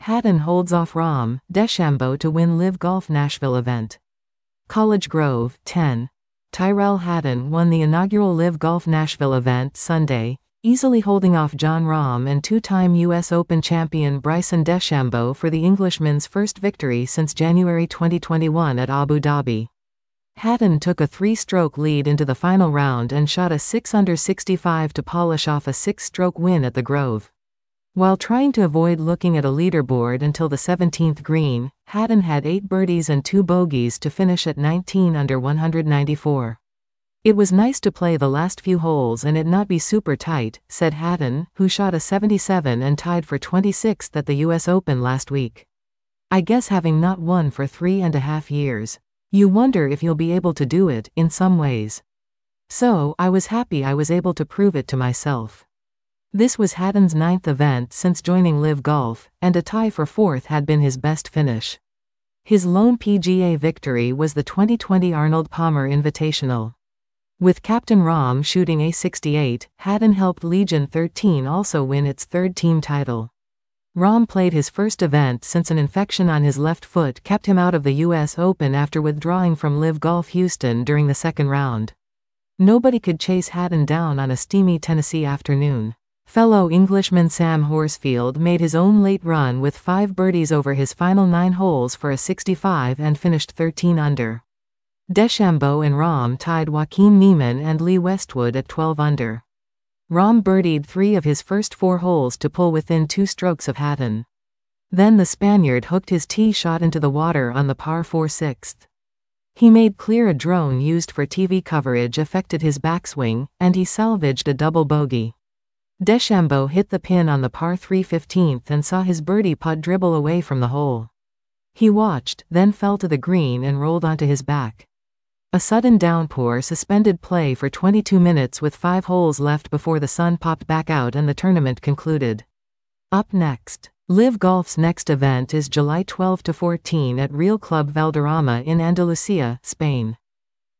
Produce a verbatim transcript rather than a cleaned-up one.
Hatton holds off Rahm, DeChambeau to win Live Golf Nashville event. College Grove, ten. Tyrrell Hatton won the inaugural Live Golf Nashville event Sunday, easily holding off Jon Rahm and two-time U S Open champion Bryson DeChambeau for the Englishman's first victory since January twenty twenty-one at Abu Dhabi. Hatton took a three-stroke lead into the final round and shot a six under sixty-five to polish off a six-stroke win at the Grove. While trying to avoid looking at a leaderboard until the seventeenth green, Hatton had eight birdies and two bogeys to finish at nineteen under one hundred ninety-four. "It was nice to play the last few holes and it not be super tight," said Hatton, who shot a seventy-seven and tied for twenty-sixth at the U S Open last week. "I guess having not won for three and a half years, you wonder if you'll be able to do it, in some ways. So, I was happy I was able to prove it to myself." This was Hatton's ninth event since joining Live Golf, and a tie for fourth had been his best finish. His lone P G A victory was the twenty twenty Arnold Palmer Invitational. With Captain Rahm shooting a sixty-eight, Hatton helped Legion thirteen also win its third team title. Rahm played his first event since an infection on his left foot kept him out of the U S Open after withdrawing from Live Golf Houston during the second round. Nobody could chase Hatton down on a steamy Tennessee afternoon. Fellow Englishman Sam Horsfield made his own late run with five birdies over his final nine holes for a sixty-five and finished thirteen under. DeChambeau and Rahm tied Joaquin Niemann and Lee Westwood at twelve under. Rahm birdied three of his first four holes to pull within two strokes of Hatton. Then the Spaniard hooked his tee shot into the water on the par four sixth. He made clear a drone used for T V coverage affected his backswing, and he salvaged a double bogey. DeChambeau hit the pin on the par three fifteenth and saw his birdie putt dribble away from the hole. He watched, then fell to the green and rolled onto his back. A sudden downpour suspended play for twenty-two minutes with five holes left before the sun popped back out and the tournament concluded. Up next. Live Golf's next event is July twelfth to fourteenth at Real Club Valderrama in Andalusia, Spain.